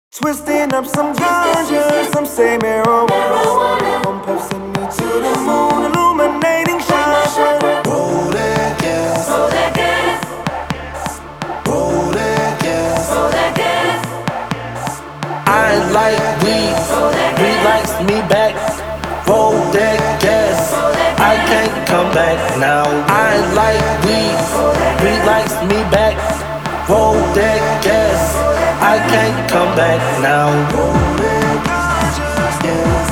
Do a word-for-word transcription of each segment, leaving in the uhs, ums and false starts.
Twisting up some ganja, some say marijuana. One puff send me to the moon, illuminating shine. Roll that gas, roll that gas, roll that gas, roll that gas. I like weed, weed likes me back. Roll that gas, I can't come back now. I like weed, weed likes me back. Roll that gas, I can't come back now. Roll that gas,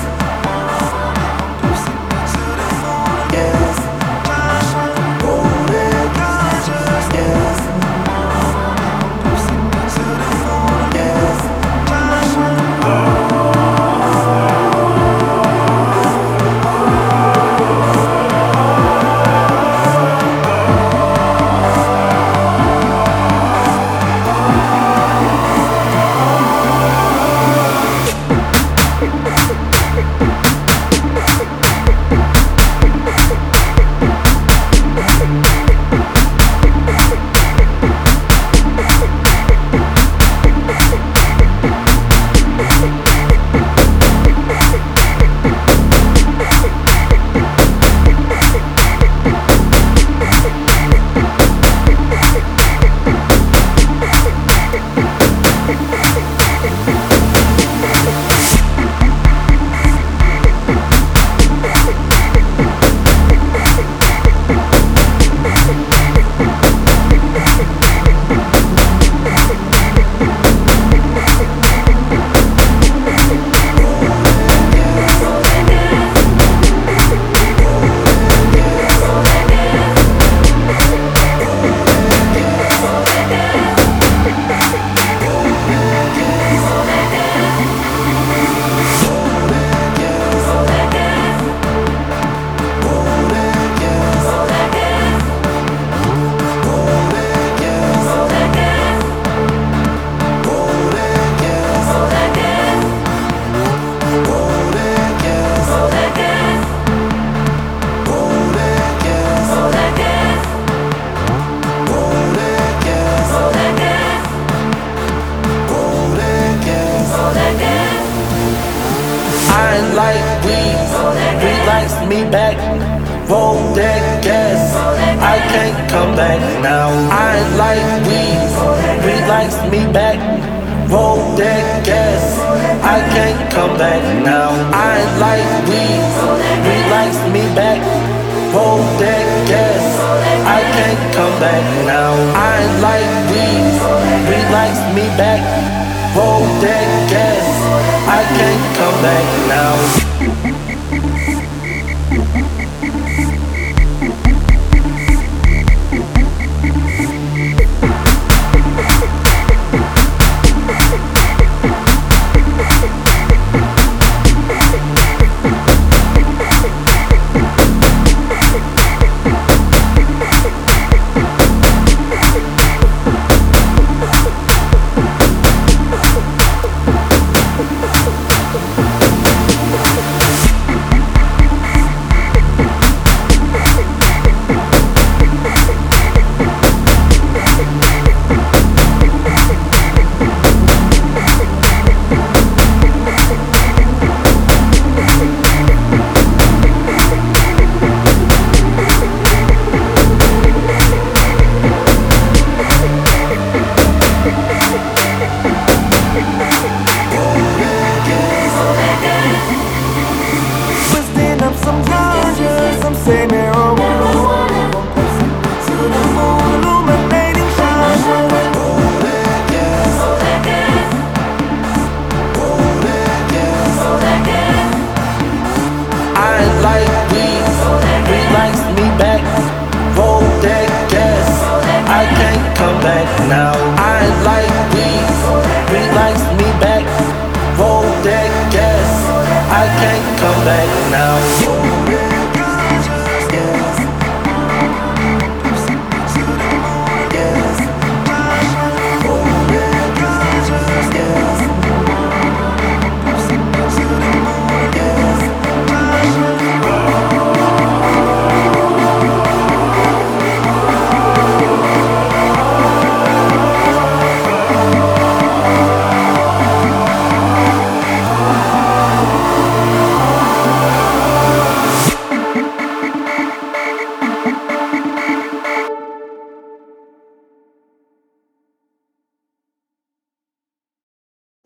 gas. Roll that gas, gas. I like weed, weed likes me back. Roll that gas, I can't come back now. I like weed, weed likes me back. Roll that gas, I can't come back now. I like weed, weed likes me back. Roll that gas, I can't come back now. I like weed, weed likes me back. Roll that gas, I can't come back now. Now I like weed, weed likes me back. Roll that gas, I can't come back now.